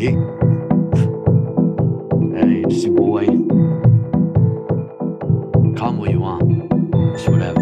Yeah. Hey, it's your boy. Call me what you want. It's whatever.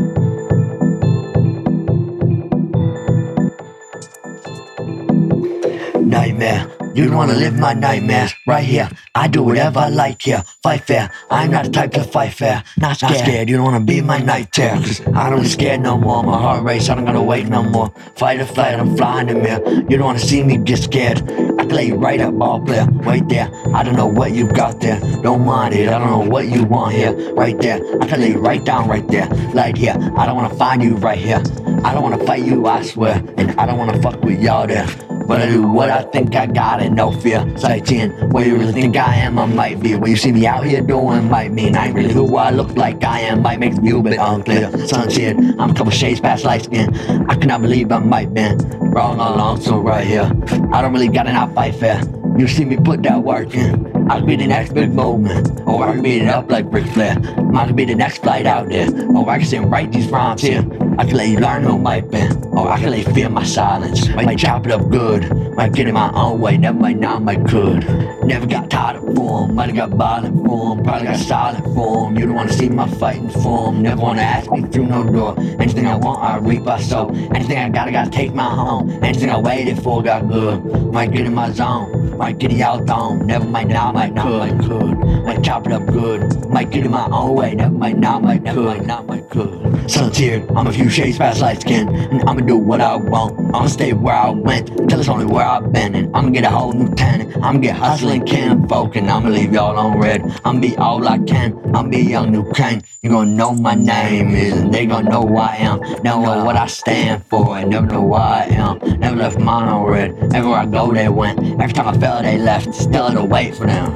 Nightmare. You don't wanna live my nightmares right here. I do whatever I like here. Fight fair. I'm not the type to fight fair. Not scared. You don't wanna be my night terror. Cause I don't get scared no more. My heart race. I don't gotta wait no more. Fight or flight. I'm flying the mirror. You don't wanna see me get scared. I can lay you right up, ball player. Right there. I don't know what you got there. Don't mind it. I don't know what you want here. Right there. I can lay you right down right there. Right here. I don't wanna find you right here. I don't wanna fight you, I swear. And I don't wanna fuck with y'all there. But I do what I think I got and no fear. Sightseeing, where you really think I am, I might be. What you see me out here doing might mean I ain't really who I look like I am. Might make the view a bit unclear. Sun's here, I'm a couple shades past light skin. I cannot believe I might been wrong all along, so right here. I don't really got an outfight fair. You see me put that work in. I could be the next big movement, or I could beat it up like Ric Flair. I could be the next flight out there, or I can sit and write these rhymes here. I can let you learn who might be, or I can let you feel my silence. Might chop it up good, might get in my own way, never might not, might could. Never got tired of form, might have got violent form, probably got silent form. You don't wanna see my fighting form, never wanna ask me through no door. Anything I want, I reap, I sow. Anything I gotta take my home. Anything I waited for got good. Might get in my zone, might get y'all thrown. Never might not, might could. Might chop it up good, might get in my own way, never might not, might could. Sun's here, I'm a few shades past light skin, and I'ma do what I want. I'ma stay where I went, till it's only where I've been, and I'ma get a whole new tenant. I'ma get hustling, kinfolk, and I'ma leave y'all on red. I'ma be all I can, I'ma be young new king. You gonna know my name is, and they gonna know who I am. Know what I stand for, and never know why I am. Never left mine on red, everywhere I go they went. Every time I fell they left, still had to wait for them.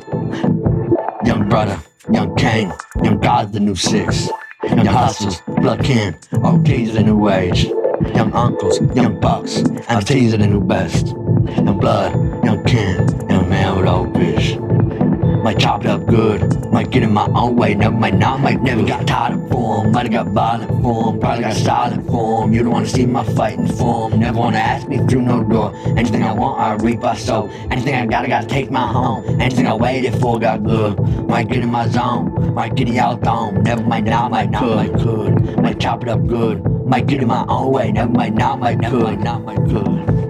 Young brother, young king, young God's the new six. Young hustlers, blood kin, OGs are the new age. Young uncles, young bucks, MTs are the new best. Young blood, young kin, young man with old bitch. Might chop it up good, might get in my own way, never might not, might never got tired of form. Might have got violent form, probably got silent form. You don't wanna see my fighting form, never wanna ask me through no door. Anything I want, I reap, I sow. Anything I gotta take my home. Anything I waited for got good. Might get in my zone, might get y'all thrown. Never might not, might could. Might chop it up good, might get in my own way, never might not, might could.